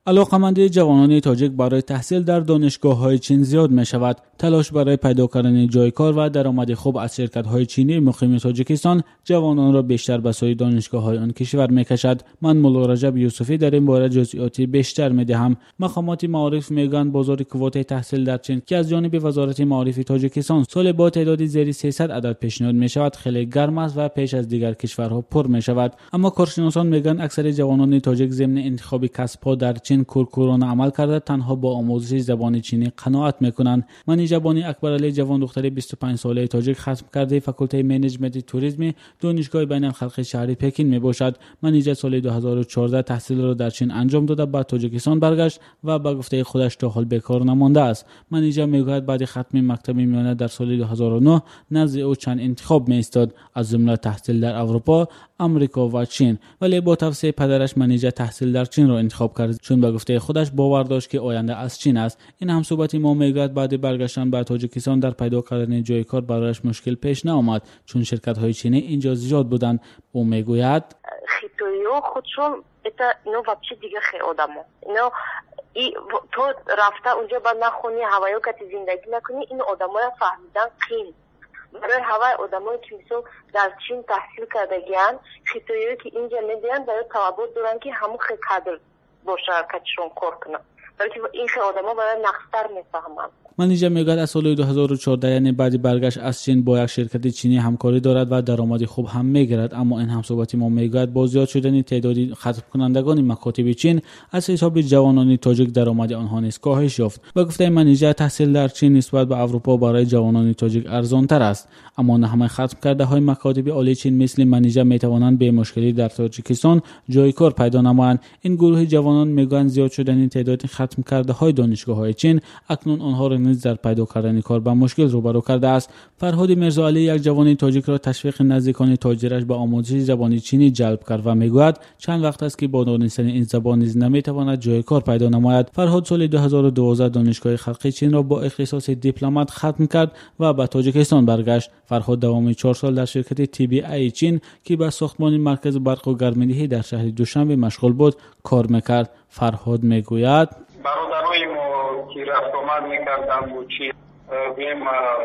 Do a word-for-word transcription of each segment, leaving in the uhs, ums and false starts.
علاقه‌مندی جوانان تاجیک برای تحصیل در دانشگاه‌های چین زیاد می‌شود. تلاش برای پیدا کردن جای کار و درآمد خوب از شرکت‌های چینی مقیم تاجیکستان جوانان را بیشتر به سوی دانشگاه‌های آن کشور می‌کشد. من مولا رجب یوسفی در این باره جزئیاتی بیشتر می‌دهم. مقامات معارف میگویند بازار کوته تحصیل در چین که از جانب وزارت معارف تاجیکستان سال با تعدادی زیر سیصد عدد پیشنهاد می‌شود خیلی گرم است و پیش از دیگر کشورها پر می‌شود. اما کارشناسان میگویند اکثر جوانان تاجیک ضمن انتخاب کسب‌ها در چین کورکورانه عمل کرده تنها با آموزش زبان چینی قناعت میکنند. منی جبانی اکبرعلی جوان دختر بیست و پنج ساله تاجیک ختم کرده فاکولته منیجمنت توریسم دانشگاه بین الخلق شهری پکین میباشد. منیجر سال دو هزار و چهارده تحصیل را در چین انجام داده بعد تاجیکستان برگشت و به گفته خودش تا حال بیکار نمانده است. منیجر میگوید بعد ختم مکتب میانه در سال دو هزار و نه نزد او چند انتخاب میایستاد از جمله تحصیل در اروپا، امریکا و چین، ولی با توصیه پدرش منیجر تحصیل در چین را انتخاب کرد چون به گفته خودش باور داشت که آینده از چین است. این هم صحبت ما میگوید بعد برگشتن به تاجیکستان در پیدا کردن جای کار برایش مشکل پیش نآمد چون شرکت های چینی اینجا زیاد بودند. او میگوید خیتویو خودشون اتا اینو вообще دیگه خیلی آدمو اینو ای تو رفته اونجا بعد نخونی هوایو که زندگی نکنی این آدمو را فهمیدن قیم برای هوای آدمایی که مثلا در چین تحصیل کردگیان خیتویوی که اینجا میدین برای توابط دارن که همون خیلی قدر با شرکتشون کار کنن بلکه این خیلی آدما برای نقصتر میفهمن. منیجر میگوید از سال دو هزار و چهارده یعنی بعد برگشت از چین با یک شرکت چینی همکاری دارد و درآمد خوب هم میگیرد. اما این هم صحبت ما میگوید با زیاد شدن تعدادی ختم کنندگان مکاتب چین از حساب جوانان تاجیک درآمد آنها نیز کاهش یافت. به گفته منیجر تحصیل در چین نسبت به اروپا برای جوانان تاجیک ارزان تر است. اما نه همه ختم کرده های مکاتب عالی چین مثل منیجر میتوانند به مشکلی در تاجیکستان جای کار پیدا نمایند. این گروه جوانان میگویند زیاد شدن تعداد ختم کرده های دانشگاه های چین اکنون آنها را نیز در پیدا کردن کار با مشکل روبرو کرده است. فرهاد میرزاعلی یک جوان تاجیک را تشویق نزدیکان تاجرش به آموزش زبان چینی جلب کرد و میگوید چند وقت است که با دانستن این زبان نیز نمیتواند جای کار پیدا نماید. فرهاد سال دو هزار و دوازده دانشگاه خلق چین را با اختصاص دیپلمات ختم کرد و به تاجیکستان برگشت. فرهاد دوام چهار سال در شرکت تی بی ای چین که به ساختمان مرکز برق و گرم‌دهی در شهر دوشنبه مشغول بود کار میکرد. فرهاد میگوید برادرای ما که رفت آمد میکردن و چی بیم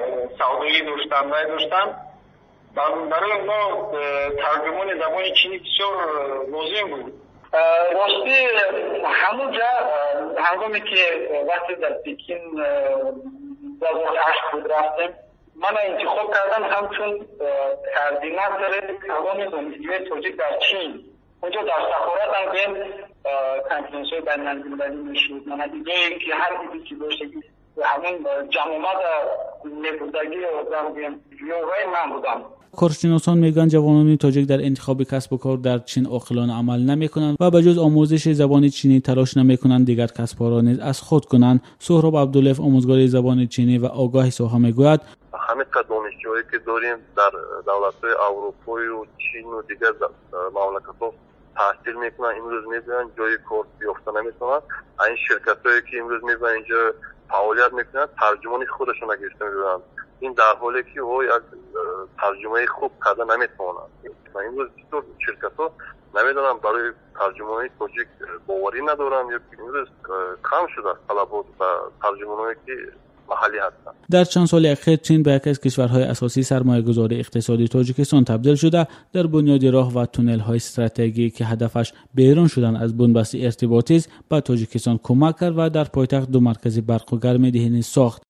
سعودی داشتن و داشتن برای ما ترجمان زبان چینی بسیار لازم بود. راستی همونجا هنگامی که وقتی در پکین دو هزار و هشت بود رفتیم من انتخاب کردم همچون کاردیناتور پروگرام دانشجوی تاجیک در چین. اونجا در سفارت هم بین کنفرانس های بین المللی میشود من دیگه که هر چیزی که باشه همین جمعیت نبودگی و ویوهای من بودم. کارشناسان میگن جوانان تاجیک در انتخاب کسب و کار در چین عاقلانه عمل نمیکنند و به جز آموزش زبان چینی تلاش نمیکنند دیگر کسب را نیز از خود کنند. سهراب عبداللطیف آموزگار زبان چینی و آگاه ساحه میگوید همه دانشجویی که داریم در دولت‌های اروپایی و چین و دیگر مملکت‌ها تحصیل میکنن امروز میبینن جای کار یافته نمیتونن. این شرکتایی که امروز میبینن اینجا فعالیت میکنن ترجمانی خودشون نگرفته میبینن. این در حالی که او یک ترجمه خوب کرده نمیتونن. امروز بسیار شرکت‌ها نمیدونم برای ترجمانی تاجیک باوری ندارن یا امروز کم شده طلبات و ترجمانی که محلی هستند. در چند سال اخیر چین به یکی از کشورهای اساسی سرمایه‌گذاری اقتصادی تاجیکستان تبدیل شده. در بنیاد راه و تونل‌های استراتژیکی که هدفش بیرون شدن از بنبست ارتباطی است به تاجیکستان کمک کرد و در پایتخت دو مرکز برق و گرم‌دهی ساخت.